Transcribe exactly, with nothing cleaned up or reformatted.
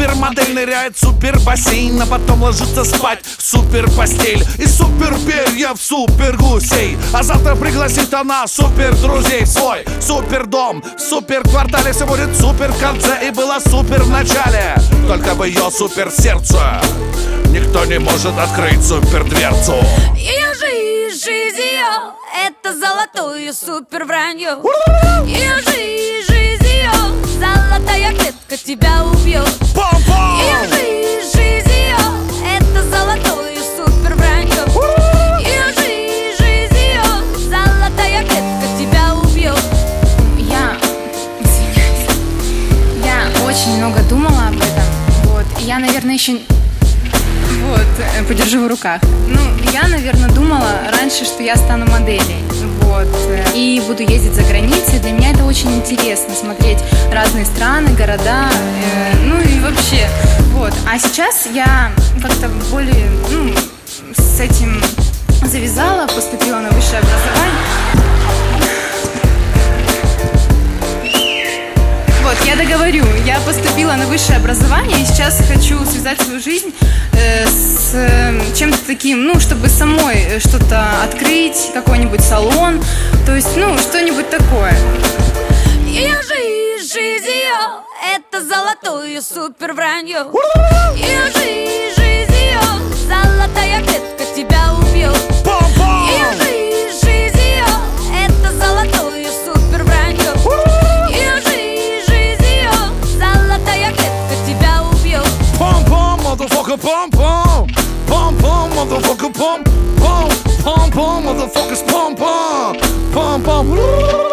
Супермодель ныряет в супер бассейн, а потом ложится спать в супер постель. И супер перья в супер гусей. А завтра пригласит она супер друзей в свой супер дом. В супер квартале все будет супер в конце. И было супер в начале, только в ее супер сердце никто не может открыть супер дверцу. Ее жизнь, жизнь ее, это золотое супер вранье. Ее жизнь, жизнь ее, золотая клетка тебя убьет. Ее жизнь, жизнь ее, это золотое супер вранье. Ее жизнь, жизнь ее, золотая клетка тебя убьет. Я, извиняюсь, я очень много думала об этом. Вот, и я, наверное, еще... Вот, подержу в руках. Ну, я, наверное, думала раньше, что я стану моделью. Вот, и буду ездить за границей. Для меня это очень интересно, смотреть разные страны, города, э, ну и вообще. Вот, а сейчас я как-то более, ну, с этим завязала, поступила на высшее образование. Вот, я договорю, я поступила на высшее образование и сейчас хочу связать свою жизнь э, с э, чем-то таким, ну, чтобы самой что-то открыть, какой-нибудь салон, то есть, ну, что-нибудь такое. Ее жизнь, жизнь ее, это золотое супер вранье. Ее жизнь, жизнь ее, золотая клетка тебя убьет. Ее жизнь, жизнь ее, это золотое супер вранье. Ее жизнь, жизнь ее, золотая клетка тебя убьет. Пом-пом, motherfucker, пом-пом. Пом-пом, motherfucker, пом-пом. Пом-пом, motherfuckers, пом-пом. Пом-пом.